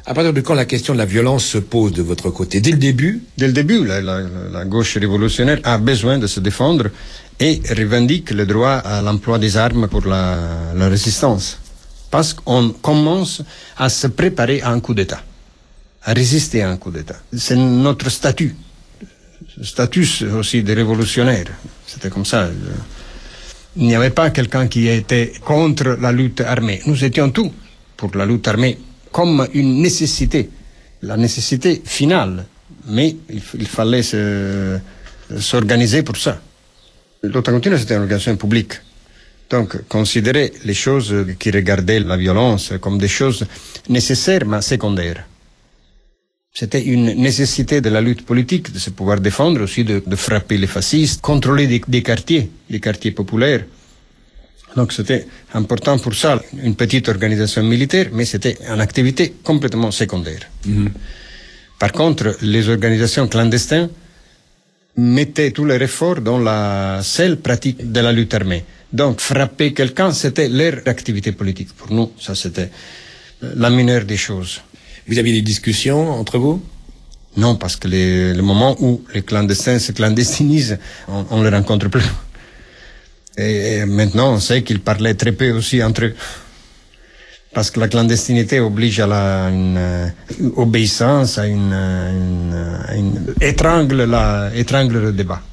À partir de quand la question de la violence se pose de votre côté? Dès le début? Dès le début, la gauche révolutionnaire a besoin de se défendre et revendique le droit à l'emploi des armes pour la résistance. Parce qu'on commence à se préparer à un coup d'État, à résister à un coup d'État. C'est notre statut aussi de révolutionnaire. C'était comme ça. Il n'y avait pas quelqu'un qui était contre la lutte armée. Nous étions tous pour la lutte armée comme une nécessité, la nécessité finale. Mais il fallait s'organiser pour ça. Lotta continua, c'était une organisation publique. Donc, considérer les choses qui regardaient la violence comme des choses nécessaires mais secondaires. C'était une nécessité de la lutte politique, de se pouvoir défendre aussi, de frapper les fascistes, contrôler des quartiers populaires. Donc c'était important pour ça, une petite organisation militaire, mais c'était une activité complètement secondaire. Mm-hmm. Par contre, les organisations clandestines mettaient tous leurs efforts dans la seule pratique de la lutte armée. Donc frapper quelqu'un, c'était leur activité politique. Pour nous, ça c'était la mineure des choses. Vous aviez des discussions entre vous? Non, parce que le moment où les clandestins se clandestinisent, on ne les rencontre plus. Et maintenant, on sait qu'ils parlaient très peu aussi entre eux. Parce que la clandestinité oblige à une obéissance, étrangle le débat.